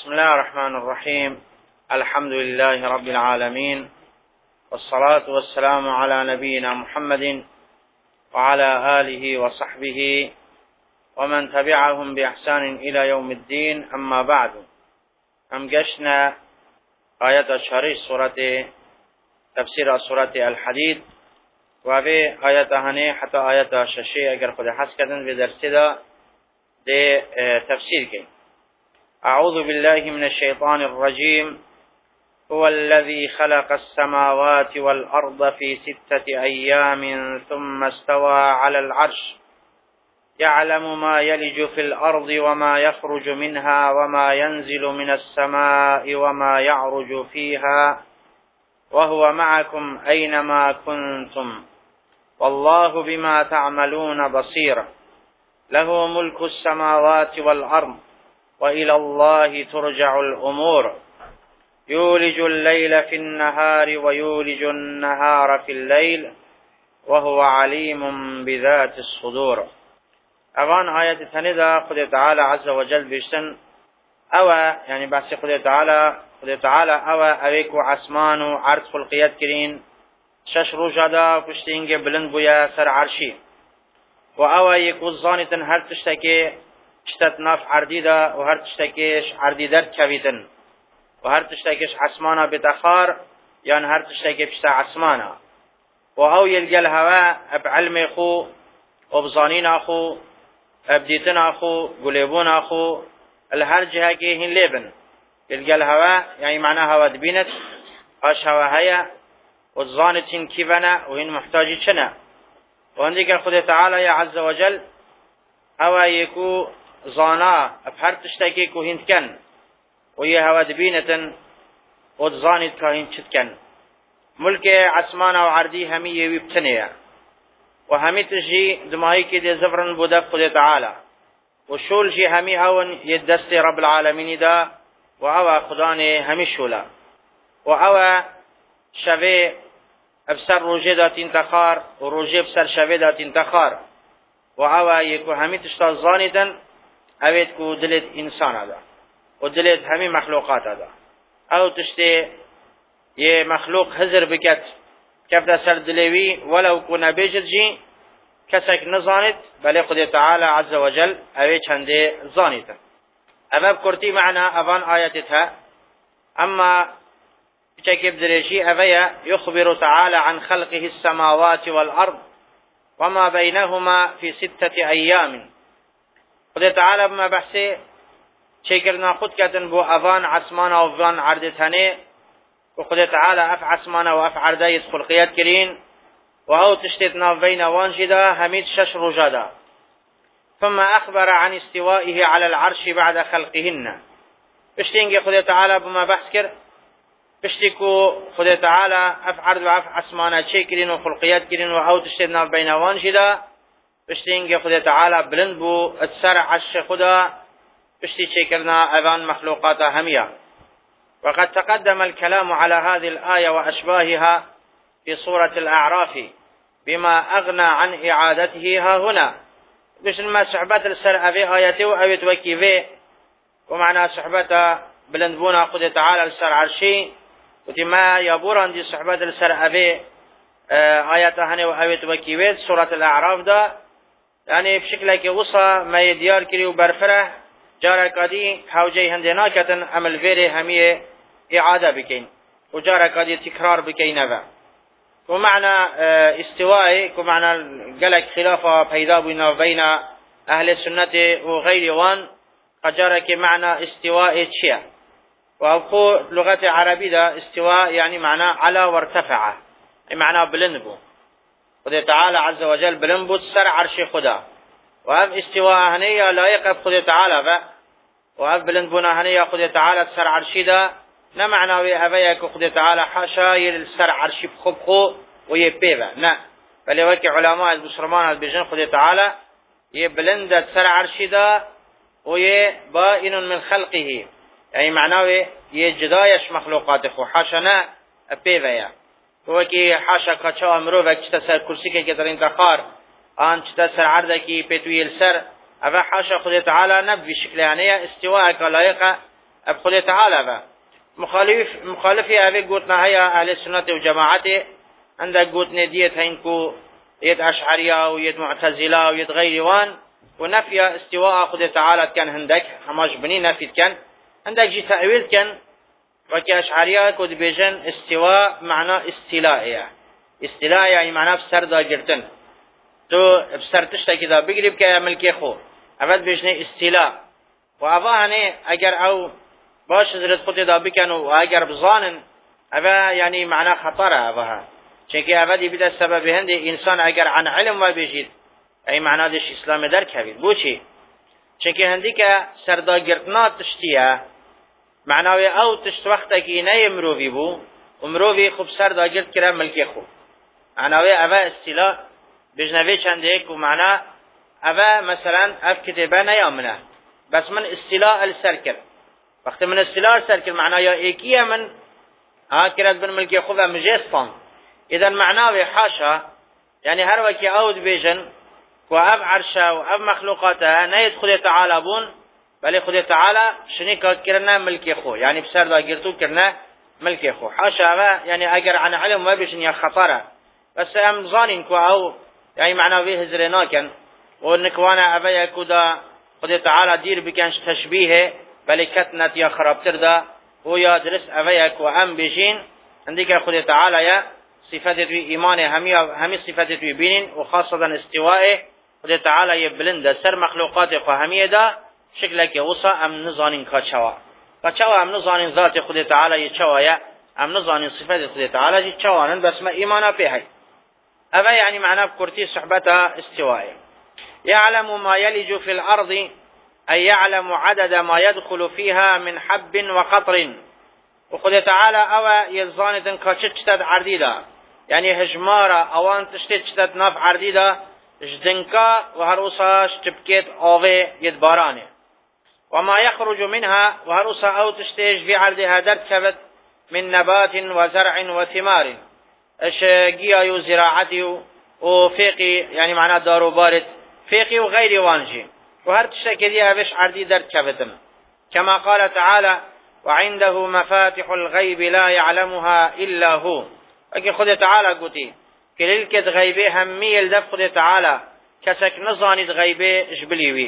بسم الله الرحمن الرحيم. الحمد لله رب العالمين، والصلاة والسلام على نبينا محمد وعلى آله وصحبه ومن تبعهم بإحسان إلى يوم الدين. أما بعد، هم گشتنا آيات شريش سورة تفسير سورة الحديد و به آيات هنه حتى آيات ششي اگر خود حس کردن به درسی دا ده تفسير كي. أعوذ بالله من الشيطان الرجيم. هو الذي خلق السماوات والأرض في 6 أيام ثم استوى على العرش يعلم ما يلج في الأرض وما يخرج منها وما ينزل من السماء وما يعرج فيها وهو معكم أينما كنتم والله بما تعملون بصير. له ملك السماوات والأرض وإلى الله ترجع الأمور. يولج الليل في النهار ويولج النهار في الليل وهو عليم بذات الصدور. اوان آیت تنیدا خود تعالی عز وجل بیشتن او یعنی بحث خود تعالی او اویکو عسمان و عرض خلقیت کرین 6 روزه دا پشتینگ بلند بویا سر عرشی و او یکو زانیتن هر تشتکی چتت ناف عردی دا و هر تشتکیش عردی در کویتن و هر تشتکیش عسمانا بتخار یعنی هر تشتکی پشت عسمانا و او یلگل هوا اب علم خو و بزانین اخو ابدیتن اخو قليبون اخو الهر جهه که هن لیبن يلقى الهواء يعني معناه هوا دبينت اش هوا هيا والظانتين كيفنا وهن محتاجي شنا وعندك خد تعالى يا عز وجل هوا يكو ظانا بحر تشتكي كو هند كن وهي هوا دبينة والظانت كهن شتكن ملك عسمانا وعردي همي يبتنيا وهمي تجي دماغي كده زفرن بودك خد تعالى وشول جي همي هون يدست رب العالمين دا وهو خداني همي شولا وهو شوي بسر روجه دا تنتخار وروجه بسر شوي دا تنتخار وهو يكو همي تشتا ظانيدا اويت كو دلت انسان دا ودلت همي مخلوقات دا او تشتي يه مخلوق هزر بكت كيف دا سر دلوي ولو كنا بيجد جي كسك نظانت بل خد تعالى عز وجل اوي چنده ظانيتا أباب كرتي معنا أبان آياتها. أما بشكل دريشي أبيا يخبر تعالى عن خلقه السماوات والأرض وما بينهما في 6 أيام. خد تعالى بما بحثي شكرنا خد كتن بو أبان عسمانا وفان عردتاني وخد تعالى أف عسمانا وأف عرداية خلقيات كرين وهو تشتتنا بين وانجدا هميد 6 رجادا. ثم أخبر عن استوائه على العرش بعد خلقهن. بشتينجي خد تعالى بما بحث كر بشتكو خد تعالى أفعرض وأف عسمانا شكرين وخلقيات كرين وهو تشتدنا بين وانجدا. بشتينجي خد تعالى بلند بو اتسرع عش خدا بشتي شكرنا أذان مخلوقات همية. وقد تقدم الكلام على هذه الآية وأشباهها في سورة الأعراف بما أغنى عن إعادته ها هنا. بس ما صحبات السر أبي آياته وأبي توكيفه ومعنى صحبته بلندبونا خد تعالى السر عرشي وتما يبوران دي صحبات السر أبي آياته هني وأبي توكيفه سورة الأعراف دا يعني بشكل كي وصى ما يديار كري وبرفره جارك دي حوجي هندنا كتن عمل فيري همية إعادة بكين وجارك دي تكرار بكين نفا ومعنى استوائي ومعنى قالك خلافة پیدا بين أهل السنة وغير وان قجارك معنى استواء تشيا وأبقو لغة عربية دا استواء يعني معنى على وارتفع معنى بلنبو خد تعالى عز وجل بلنبو تسر عرش خدا وهذا استواء هنية لا يقف خد تعالى وهذا بلنبونا هنية خد تعالى تسر عرشي دا نا معنى أبيك خد تعالى حاشا يلسر عرشي بخبخو ويبيبا نا بل وكي علماء المسلمان البيجن خد تعالى يبلند سر عرشي دا ويبائن من خلقه يعني معناه يجدايش مخلوقاته حاشا نا أبيبا يا وكي حاشا كاتشا أمرو وكي سر كرسي كي ترين تخار آن سر عرضه كي بيتوي السر أبا حاشا خد تعالى نبي شكل يعني استواء كلايقة اب خود تعالى با مخالفی اوی گوتنا هیا اهل سنت و جماعت عندك گوتنا دیت هنکو يد أشعرية ويد معتزلة ويد غير وان ونفي استواء خود تعالى كان عندك هماش بني نفي كان عندك جي تأويل كان وكي أشعرية كود بيجن استواء معنى استلاء استلاء يعني معنى بسر دا جرتن تو بسر تشتا كده بقرب كي ملكي خو أفاد بيجن استلاء وأفا هني أجر أو باش زرد خود دا بكن وأجر بظانن أفا يعني معنى خطر أفاها چونکه اولی بیده سبب هنده انسان اگر عن علم و بجید ای معنا دش اسلام درک هبید بو چی؟ چونکه هندی که سرداگرتنا تشتیه معناوی او تشت وقتا که نه مرووی بو و مرووی خوب سرداگرت کرده ملکی خوب معناوی اوه استیلا بجنوی چنده ایک و معنا اوه مثلا اف کتبه نیامنه بس من استیلا السر کرد وقتی من استیلا السر کرد معنا یا ایکیه من کرد بن ملکی خوب مجستان إذا معناه حاشا يعني هر وكي أود بيجن وأب عرشا وأب مخلوقاتها نيد خدي تعالى بون بل خدي تعالى شنيكا كرنا ملكي خو يعني بسر دا قرتو كرنا ملكي خو حاشا يعني أجر عن علم ما بيجن يا خطرة بس أم ظانين كوا أو يعني معناه به هزرنا كان ونكوانا أبا يكودا خدي تعالى دير بكانش تشبيهه بل كتنت يا خرابتر دا ويا درس أبا يكوا أم بيجين عندك خدي تعالى يا صفات توی ایمان همی صفات توی بینین و خاصتا استواء خود تعالی یبلند سر مخلوقات خو همیه دا شکل که وصا ام نزانین کچوا ام نزانین ذات خود تعالی چوایا ام نزانین صفات خود تعالی چوانن بس ما ایمانا به هی اوا یعنی معنا بکرتی صحبتا استواء يعلم ما يلج في الارض اي يعلم عدد ما يدخل فيها من حب وقطر وخود تعالى أو يزانتن كاشتشتد عرديدا يعني هجمارة أوان تشتد ناف عرديدا جدنكا وهروسا شتبكيت آوه يدبارانه وما يخرج منها وهروسا أو تشتيج في عردها دركبت من نبات وزرع وثمار اش جياي وزراعتي وفيقي يعني معناه دارو بارد فيقي وغير وانجي وهر تشتكي دي أبش عردي دركبتن كما قال تعالى وعنده مفاتح الغيب لا يعلمها إلا هو اگه خود تعالی گوتی که للکت غیبه همی الدف خود تعالی کسک نزانید غیبه جبلیوی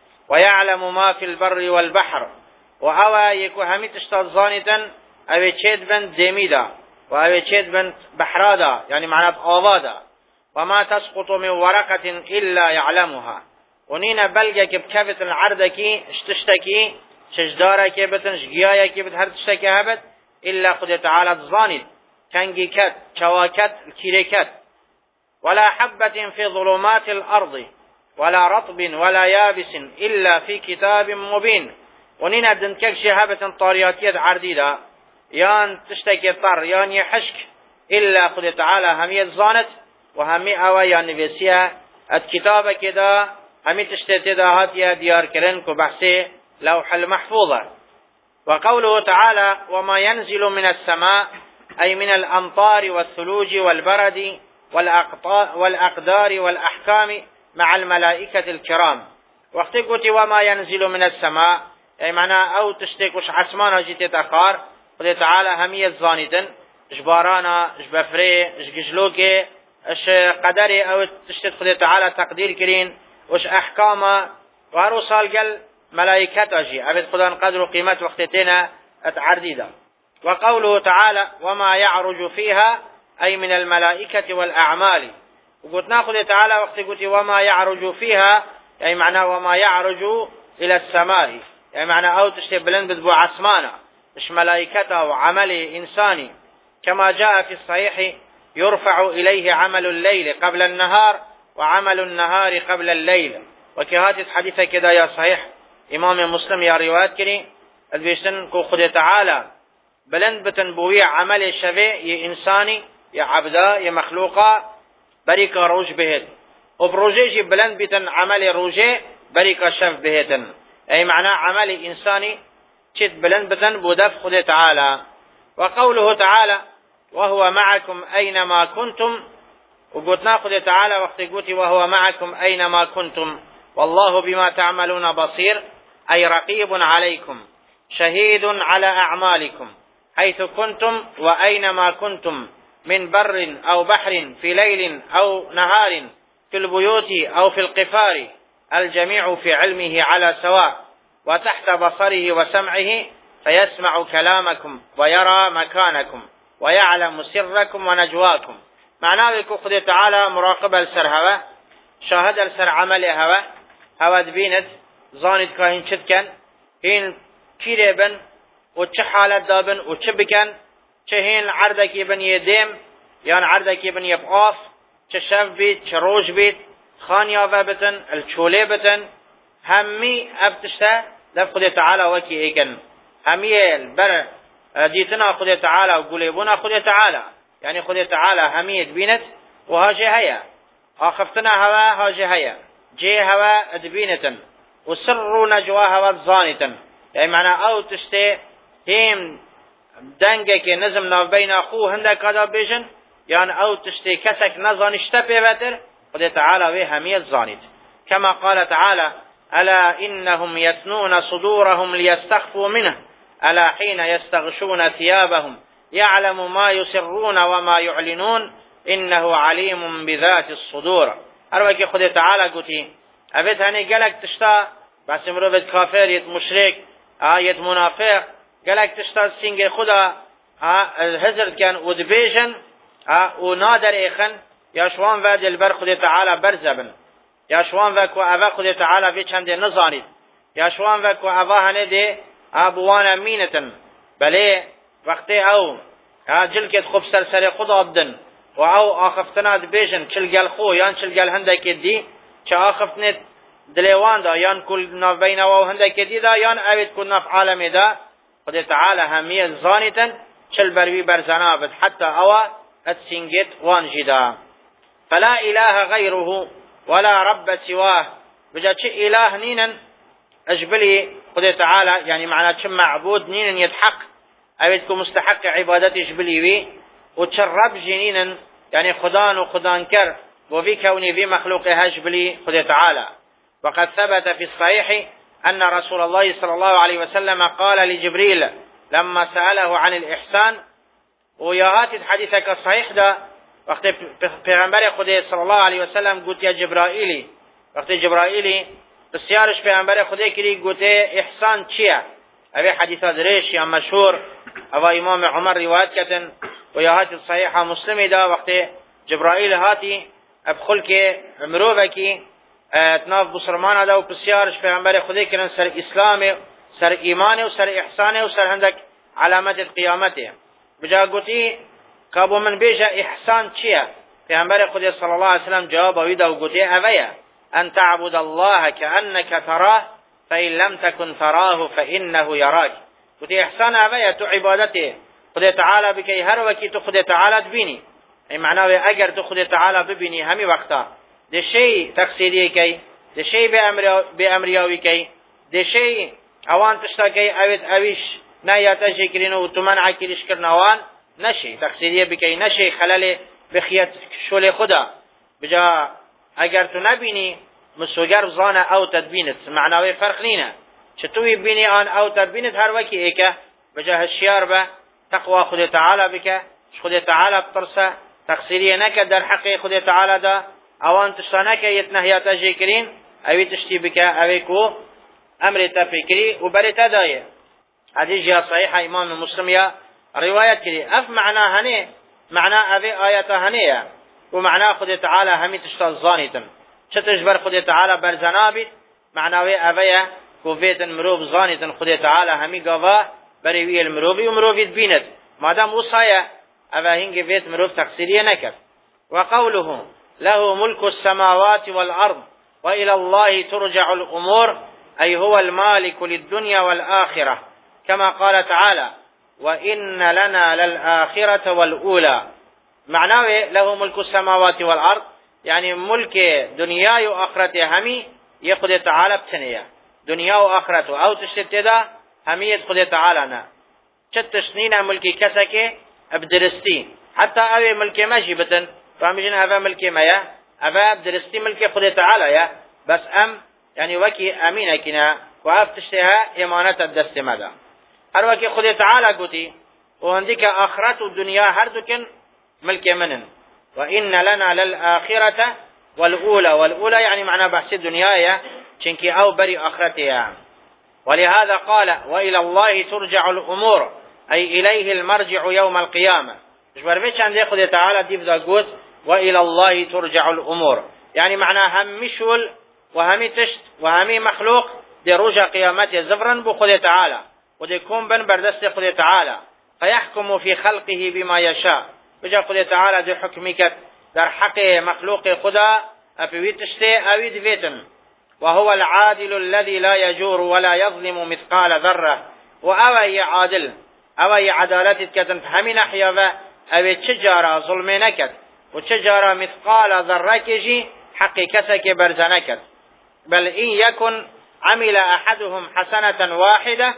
ويعلم ما في البر والبحر وأوا يكو همي تشتاد زانيتن أو تشيد بن ديميدا وأو تشيد بن بحرادا يعني معناه آوادا وما تسقط من ورقة إلا يعلمها ونينا بلغة كبكفت العردكي اشتشتكي شجدارك بتن شجيايك بت هر تشتكي هبت إلا خد تعالى زانيت كنجي كت شواكت كيريكت ولا حبة في ظلمات الأرض ولا رطب ولا يابس إلا في كتاب مبين ونينا دنكك شهابة طارياتية عرديدة يان تشتكي طر يان يحشك إلا خد تعالى همية زانت وهمي أوى يان نفسيها الكتابة كده همي تشتكي هاتيا ديار كرنكو بحثي لوح المحفوظة. وقوله تعالى وما ينزل من السماء أي من الأمطار والثلوج والبرد والأقدار والأحكام مع الملائكة الكرام. وقت قلت وما ينزل من السماء أي معنى أو تشتك وش عسمانا جيت تأخار قل تعالى همية الزانيتن جبارانا جبفري ججلوكي اش قدري أو تشتك قل تعالى تقدير كرين وش أحكام وهرو صالقل ملائكة أجي أبد خدان قدر قيمة وقتتنا أتعرديدا. وقوله تعالى وما يعرج فيها أي من الملائكة والأعمال. وقلت ناخذ تعالى وقت قلت وما يعرج فيها أي معنى وما يعرج إلى السماء يعني معنى أو تشتبلن بدبو عسمانا مش ملائكته وعمل إنساني كما جاء في الصحيح يرفع إليه عمل الليل قبل النهار وعمل النهار قبل الليل. وكهات الحديث كده يا صحيح إمام مسلم يا روايات كري البيشتن كو خد تعالى بلند بتنبوية عمل شفي يا إنساني يا عبدا يا مخلوقا بريكا روج بهد وبروجيجي بلند بتن عمل روجي بريكا شف بهدن أي معنى عمل إنساني شد بلند بتن بودف خد تعالى. وقوله تعالى وهو معكم أينما كنتم وقلتنا خد تعالى وقت قلت وهو معكم أينما كنتم والله بما تعملون بصير أي رقيب عليكم شهيد على أعمالكم حيث كنتم وأينما كنتم من بر أو بحر في ليل أو نهار في البيوت أو في القفار الجميع في علمه على سواء وتحت بصره وسمعه فيسمع كلامكم ويرى مكانكم ويعلم سركم ونجواكم. معناه يكون خدي تعالى مراقبة السر هوا شاهد السر عمل هوا دبينت زانت كاين شدكن هين كيربن وچه حالت دابن وچه بكن چه هين عردك يبن يديم يان عردك يبن يبقاف چه شف بيت چه روش بيت خانيا بتن الچولي بتن همي ابتشتا دف خدي تعالى وكي ايكن همي البر ديتنا خدي تعالى وقوليبونا خدي تعالى يعني خدي تعالى همي دبينت وهاجي هيا آخفتنا هوا هاجي هيا جي هوا دبينتن وسر نجوا هوا زانتن يعني معنى او تشتي هيم دنگك نظم ناف بين اخو هندك هذا بيجن يعني او تشتي كسك نظن اشتبه بتر خدي تعالى وي همي الزانت كما قال تعالى ألا إنهم يثنون صدورهم ليستخفوا منه ألا حين يستغشون ثيابهم يعلم ما يسرون وما يعلنون إنه عليم بذات الصدور. أروك خدي تعالى قلتي أبيت هني قالك تشتا بس مروفت كافر يت مشرك يت منافق قالك تشتا سينج خدا الهزر كان ودبيجن ونادر إيخن يا شوان فاد البر خدي تعالى برزبن يا شوان وكو أبا خدي تعالى في چند نزانید يا شوان وكو أبا هنده أبوانا مينتن بله وقتی او جلکت خوب سر خدا بدن و او آخفتنا دبیجن چلگل خو یان چلگل هندک دی چه آخفتنت دلیوان دا یان کل ناف بین و هندک دی دا یان اوید کل ناف عالم دا خدي تعالى همية زانتا چل بروي برزنابت حتى أوا السنجت وانجدا فلا إله غيره ولا رب سواه بجا چه إله نينا أجبلي خدي تعالى يعني معنى چه معبود نينا يتحق أبيتكم مستحق عبادتي جبلي وي وتشرب جنينا يعني خدان وخدان كر وفي كوني في مخلوقها جبلي خدي تعالى. وقد ثبت في الصحيح أن رسول الله صلى الله عليه وسلم قال لجبريل لما سأله عن الإحسان ويهات حديثك الصحيح ده وقت پیغمبر خدي صلى الله عليه وسلم قلت يا جبرائيلي وقت جبرائيلي بسيارش پیغمبر خدي كري قلت إحسان چيا أبي حديثات ريش يا مشهور أو إمام عمر روايات كتن ويهات الصحيحة مسلمة ده وقت جبرائيل هاتي أبخلك مروفك اتناف بسرمان ده وبسيارش پیغمبر خدي كرن سر إسلام سر إيمان وسر إحسان وسر هندك علامات قيامته بجا قلتي كابو من بيجا إحسان چيا پیغمبر خدي صلى الله عليه وسلم جواب ويدا وقلتي أبيا أن تعبد الله كأنك تراه فإن لم تكن تراه فإنه يراك قلتي إحسان أبيا تو عبادته خدي تعالى بكي هر وكي تو خدي تعالى تبيني أي معناه أجر تو خدي تعالى ببيني همي وقتا ده شيء تقصيري كي ده شيء بأمرياوي كي ده شيء اوان تشتاكي اويت اويش نايا تجي كرينو وتمنع كريش كرنوان نشي تقصيري بكي نشي خلال بخيات شولي خدا بجا اگر تو نبيني مسوگر زانا او تدبينت معناوي فرق نينا شتوي بيني آن او تدبينت هر وكي ايكا بجا هشيار با تقوى خدي تعالى بك خدي تعالى بطرسة تقصيري نكا در حقي خدي تعالى دا اوان تشتانك يتنهيا تجي كرين اوي تشتي بك اويكو امر تفكري وبري تدايه حديث جاء صحيح امام مسلم يا روايه كري اف معنى هني معنى ابي ايات هنيه ومعنى خدي تعالى همي تشتال زانيتن شتجبر خدي تعالى برزنابي معنى ابي كوفيتن مروب زانيتن خدي تعالى همي قوا بري وي المروبي ومروبي بينت ما دام وصايا ابا هنج فيت مروب تقصيريه نكف. وقوله له ملك السماوات والارض والى الله ترجع الامور أي هو المالك للدنيا والآخرة كما قال تعالى وإن لنا للآخرة والأولى معناه له ملك السماوات والأرض يعني ملك دنيا وآخرة همي يقضي تعالى بتنية دنيا وآخرة أو تشتدا همي يقضي تعالى شتشنين ملك كسك بدرستي حتى أبي ملك ماشي بتن فهمجن أبا ملك مايا أبا بدرستي ملك قضي تعالى يا بس يعني وكي أمينة كنا وأفتشتها إمانة الدست مدى. هر وکی خود تعالی گوتی و هندیک آخرت و دنیا هر دوکن ملک منن و إن لنا للآخرة والأولى يعني معنى بحث الدنيا چنكي أو بري آخرتها. ولهذا قال وإلى الله ترجع الأمور أي إليه المرجع يوم القيامة. جبر بيش عندي خد تعالى ديف ذا قوت وإلى الله ترجع الأمور يعني معنى هم مشول وهمي تشت وهمي مخلوق دي رجع قيامته زفرا بخد تعالى ودي كون بن بردست خد تعالى فيحكم في خلقه بما يشاء. بجا خد تعالى دي حكمك در حق مخلوق خدا أبوي تشتي أوي دفيتن وهو العادل الذي لا يجور ولا يظلم مثقال ذرة وأوي عادل أوي عدالتك كتن فهمي نحيا أوي تجارة ظلمينكت وتجارة مثقال ذرة كجي حقيقتك برزنكت بل إن يكن عمل أحدهم حسنة واحدة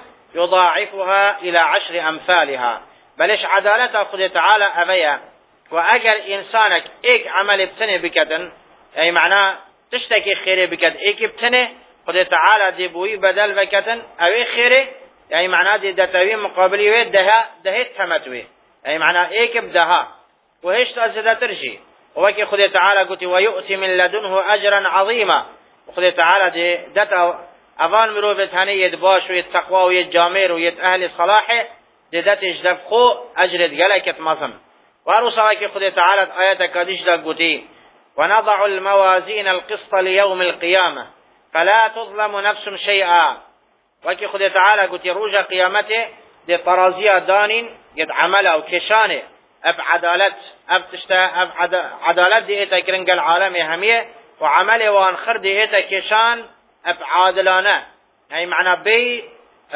يضاعفها إلى 10 أمثالها. بلش عدالته خد تعالى أبيا وأجر إنسانك إيك عمل بتنه بكتن أي معناه تشتكي خيره بكت إيك بتنه خد تعالى دي بوي بدل بكتن أوي خيره يعني معناه دي دتوي مقابلي دهت ثمتوي أي معناه إيك بدها وهيش تأزد ترجي وكي خد تعالى قلت ويؤتي من لدنه أجرا عظيما. وخد تعالى دي دتا أفان مروفت هني يدباش ويتقوى ويتجامير ويت أهل الصلاح دي دت اجدف خو أجرت غلقت مصن. وارساك خد تعالى آياتك ديش دا قلتي ونضع الموازين القسط ليوم القيامة فلا تظلم نفس شيئا. وكي خد تعالى قلتي روجا قيامته دي طرازية دانين قد عمله وكشانه أب عدالت أب تشتا أب عدالت دي إيتا كرنق العالم همية وعمله وانخر دي إيتا كشان أب عادلانه يعني معنى بي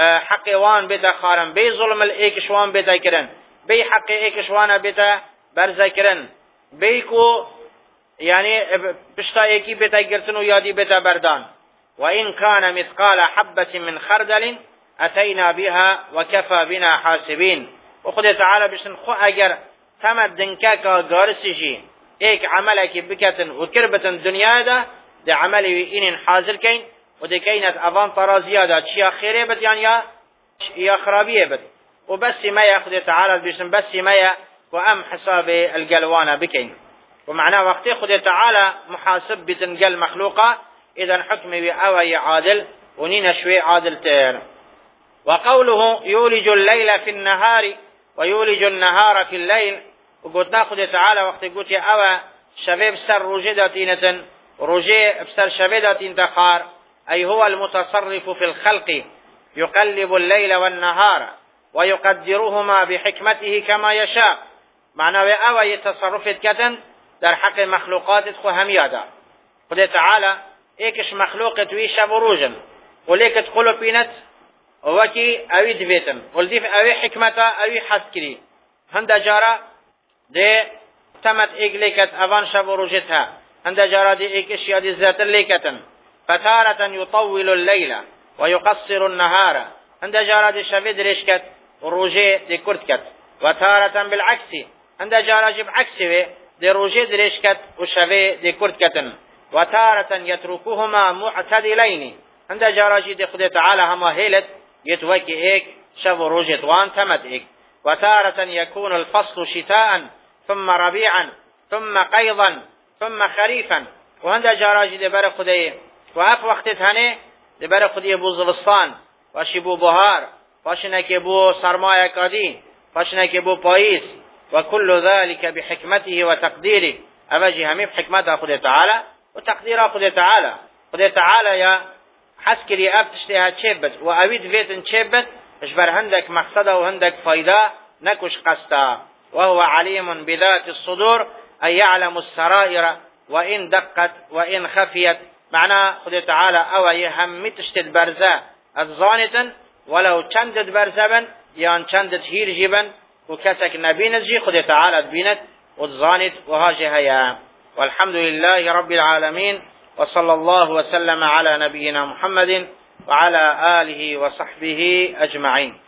حق وان بيتا خارن بي ظلم الإيكشوان بيتا كرن بي حق إيكشوان بيتا برزا كرن بيكو يعني بشتا إيكي بيتا كرتنو يادي بيتا بردان. وإن كان مثقال حبة من خردل أتينا بها وكفى بنا حاسبين. وخد تعالى بشن خو أجر تمد دنكاكا غارسيجي إيك عملك بكتن وكربتن دنيا ده عملي إن حاضر كين ودي كينت أفان طرازيا ده شيا خيري بد يعني يا خرابية بد وبس ما ياخد تعالى بشن بس ما وأم حساب القلوانة بكين. ومعناه وقت خد تعالى محاسب بتنقل مخلوقة إذا حكمي بأوي عادل ونين شوي عادل تير. وقوله يولج الليل في النهار ويولج النهار في الليل وقلت ناخد تعالى وقت قلت أوى شباب سر رجدتينة رجي بسر شبيدة تخار أي هو المتصرف في الخلق يقلب الليل والنهار ويقدرهما بحكمته كما يشاء. معناه أوى يتصرف كتن در حق مخلوقات خهميادا. قلت تعالى إيكش مخلوق توي شب روجن وليك تقولوا بينت وكي أوي دفيتن ولديف أوي حكمتا أوي حسكري هند جارة دي تمت إيقليكت أفان شب روجتها هند جارة دي إيكش يادي الزات الليكتن فتارة يطول الليل ويقصر النهار هند جارة دي شبيد ريشكت وروجي دي كرتكت وتارة بالعكس هند جارة جب عكسي دي روجي دي ريشكت وشبي دي كرتكتن وتارة يتركهما معتدلين عند جاراجي دي خد تعالى هما هيلت يتوكي ايك شب روجت وان تمت ايك. وتارة يكون الفصل شتاء ثم ربيعا ثم قيضا ثم خريفا. وعند جاراجي دي بر خدي وأف وقت هني دي بر خدي بو زلستان واشي بو بهار فاشنك بو سرمايا كادي فاشنك بو بايس وكل ذلك بحكمته وتقديره. أبجي همي بحكمته خد تعالى وتقديره خد تعالى. خد تعالى يا حسكري أبتشتها تشبت وأويد فيتن تشبت اشبر هندك مقصده وهندك فايدة نكش قستا. وهو عليم بذات الصدور أي يعلم السرائر وإن دقت وإن خفيت. معناه خد تعالى أو يهم تشتد برزا الظانة ولو چندت برزبا يان چندت هير جبا وكسك نبينت جي خد تعالى بينت والظانت وهاجي هيا. والحمد لله رب العالمين وصلى الله وسلم على نبينا محمد وعلى آله وصحبه أجمعين.